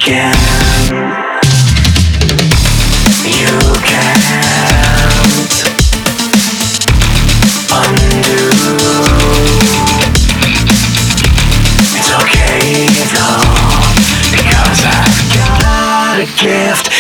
again. You can't undo. It's okay though, because I've got a gift.